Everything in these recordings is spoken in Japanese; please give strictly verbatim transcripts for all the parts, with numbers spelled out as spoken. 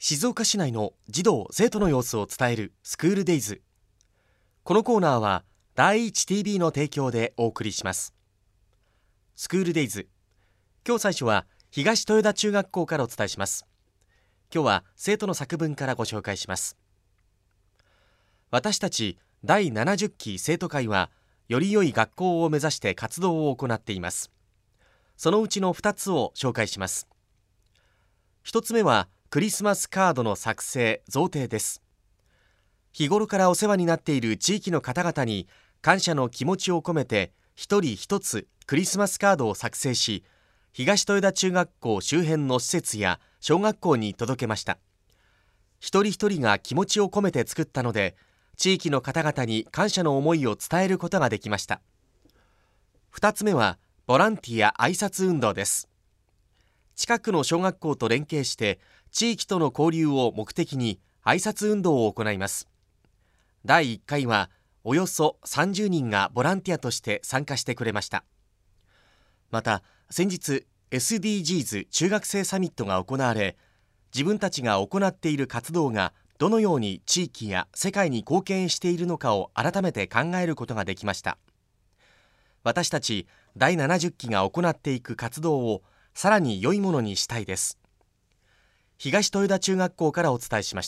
静岡市内の児童生徒の様子を伝えるスクールデイズ。このコーナーは第一 ティービー の提供でお送りします。スクールデイズ、今日最初は東豊田中学校からお伝えします。今日は生徒の作文からご紹介します。私たちだいななじゅっき生徒会はより良い学校を目指して活動を行っています。そのうちのふたつを紹介します。ひとつめはクリスマスカードの作成・贈呈です。日頃からお世話になっている地域の方々に感謝の気持ちを込めて一人一つクリスマスカードを作成し、東豊田中学校周辺の施設や小学校に届けました。一人一人が気持ちを込めて作ったので、地域の方々に感謝の思いを伝えることができました。ふたつめはボランティア挨拶運動です。近くの小学校と連携して地域との交流を目的に挨拶運動を行います。だいいっかいはおよそさんじゅうにんがボランティアとして参加してくれました。また先日 エスディージーズ 中学生サミットが行われ、自分たちが行っている活動がどのように地域や世界に貢献しているのかを改めて考えることができました。私たちだいななじゅっきが行っていく活動をさらに良いものにしたいです。東豊田中学校からお伝えしました。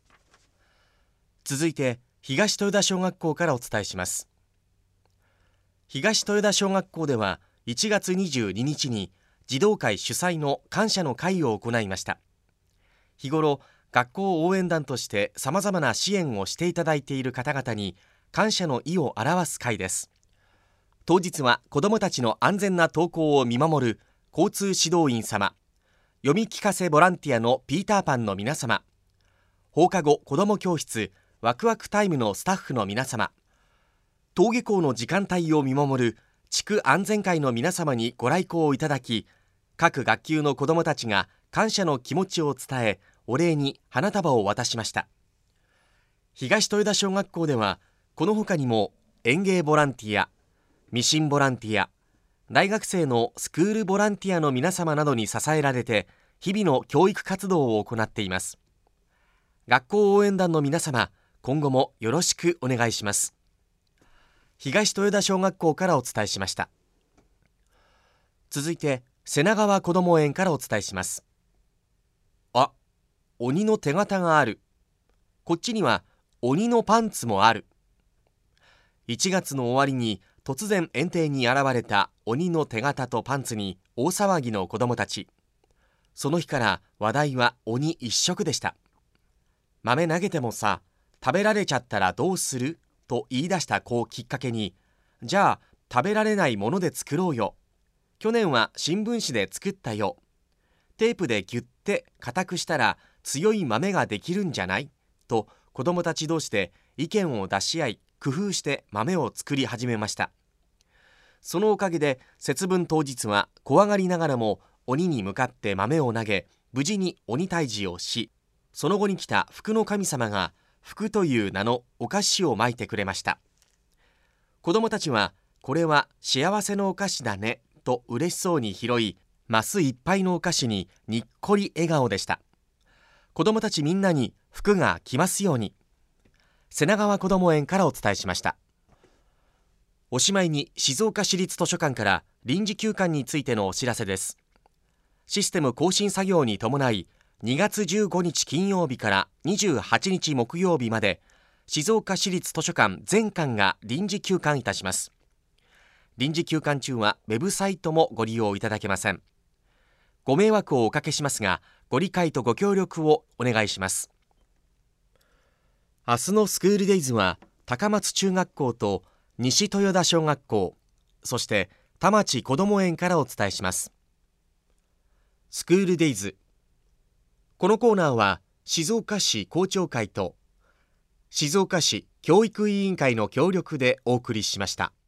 続いて東豊田小学校からお伝えします。東豊田小学校ではいちがつにじゅうににちに児童会主催の感謝の会を行いました。日頃学校応援団としてさまざまな支援をしていただいている方々に感謝の意を表す会です。当日は子どもたちの安全な登校を見守る交通指導員様、読み聞かせボランティアのピーターパンの皆様、放課後子ども教室ワクワクタイムのスタッフの皆様、登下校の時間帯を見守る地区安全会の皆様にご来校いただき、各学級の子どもたちが感謝の気持ちを伝え、お礼に花束を渡しました。東豊田小学校ではこの他にも園芸ボランティア、ミシンボランティア、大学生のスクールボランティアの皆様などに支えられて日々の教育活動を行っています。学校応援団の皆様、今後もよろしくお願いします。東豊田小学校からお伝えしました。続いて瀬名川こども園からお伝えします。あ、鬼の手形がある。こっちには鬼のパンツもある。いちがつの終わりに突然園庭に現れた鬼の手形とパンツに大騒ぎの子どもたち。その日から話題は鬼一色でした。豆投げてもさ、食べられちゃったらどうすると言い出した子をきっかけに、じゃあ食べられないもので作ろうよ。去年は新聞紙で作ったよ。テープでギュッて固くしたら強い豆ができるんじゃないと子どもたち同士で意見を出し合い、工夫して豆を作り始めました。そのおかげで節分当日は怖がりながらも鬼に向かって豆を投げ、無事に鬼退治をし、その後に来た福の神様が福という名のお菓子をまいてくれました。子どもたちはこれは幸せのお菓子だねと嬉しそうに拾い、マスいっぱいのお菓子ににっこり笑顔でした。子どもたちみんなに福が来ますように。瀬名川こども園からお伝えしました。おしまいに静岡市立図書館から臨時休館についてのお知らせです。システム更新作業に伴いにがつじゅうごにち金曜日からにじゅうはちにち木曜日まで静岡市立図書館全館が臨時休館いたします。臨時休館中はウェブサイトもご利用いただけません。ご迷惑をおかけしますが、ご理解とご協力をお願いします。明日のスクールデイズは高松中学校と西豊田小学校、そして田町こども園からお伝えします。スクールデイズ、このコーナーは静岡市校長会と静岡市教育委員会の協力でお送りしました。